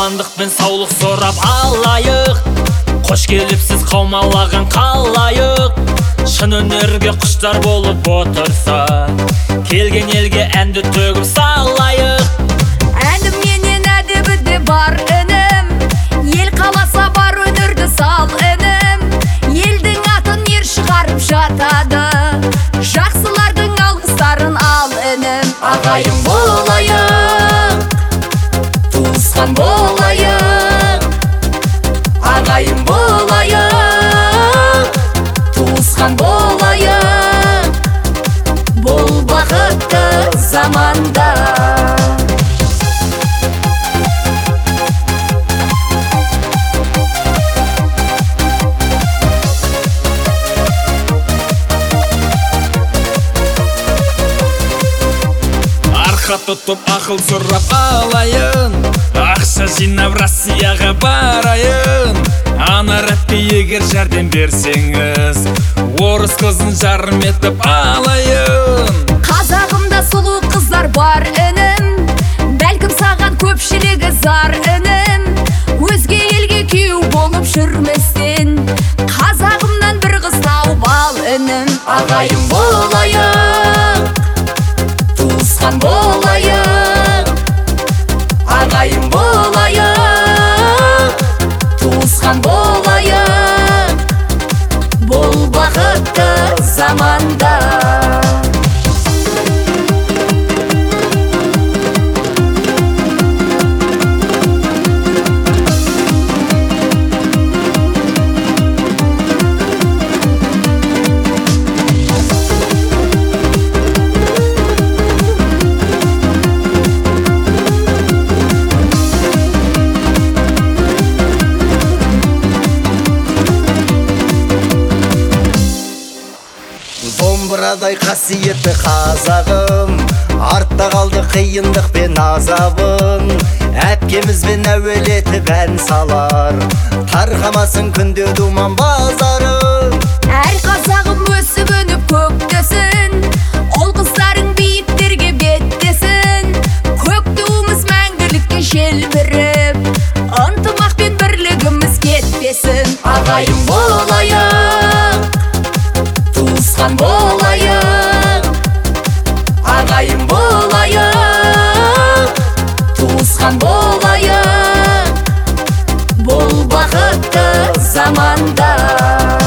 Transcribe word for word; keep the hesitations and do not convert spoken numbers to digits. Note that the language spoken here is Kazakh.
амандық пен саулық сұрап алайық. Қош келіпсіз қаумалаған қалайық. Шын өнерге құштар болып отырса, келген елге әнді төгіп салайық. Әнім менен әдебі де бар інім, ел қаласа бар өнерді сал інім. Елдің атын ер шығарып жатады, жақсылардың алғыстарын ал інім. Ағайын болайық, туысқан болайық. Ағайын болайық, туысқан болайық. Бұл бақытты заманда. Арқа тұтып ақыл сұрап алайын, ақша жинап Россияға барайын. Ана рэпке егер жәрдем берсеңіз, орыс қызын жарым етіп алайын. Қазағымда сұлу қыздар бар інім, бәлкім саған көпшілігі зар інім. Өзге елге күйеу болып жүрместен, қазағымнан бір қыз тауып ал інім. Ағайын болайық, туысқан болайық. Ағайын болайық, туысқан болайық. Бұл бақытты заманда. Домбырадай қасиетті қазағым, артта қалды қиындық пен азабын. Әпкемізбен әуелетіп ән салар, тарқамасын күнде думан базарың. Әр қазағым өсіп өніп көктесін, ол қыздарың биіктерге беттесін. Көк туымыз мәңгілікке желбіріп, ынтымақ пен бірлігіміз кетпесін. Ағайын болайық, туысқан болайық. Ағайын болайық, туысқан болайық. Бұл бақытты заманда.